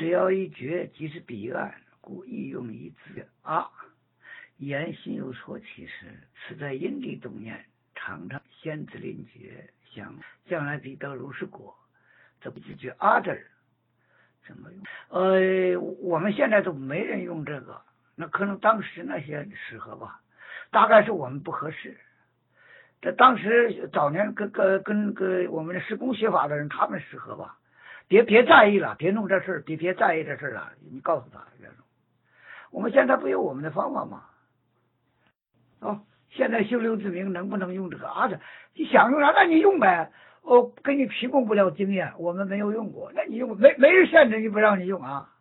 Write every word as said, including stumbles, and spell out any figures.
了一绝，即是彼岸，故亦用一字啊。言心有所起时，此在因地动念，常常先自临觉，想将来必得如是果，这不就句啊字儿怎么用？呃，我们现在都没人用这个，那可能当时那些适合吧，大概是我们不合适。这当时早年跟跟跟跟我们的施工学法的人，他们适合吧？别别在意了，别弄这事儿，别别在意这事儿了。你告诉他别弄。我们现在不有我们的方法吗？哦，现在修刘志明能不能用这个啊？你想用啥，那你用呗。我给你提供不了经验，我们没有用过，那你用没没人限制你不让你用啊？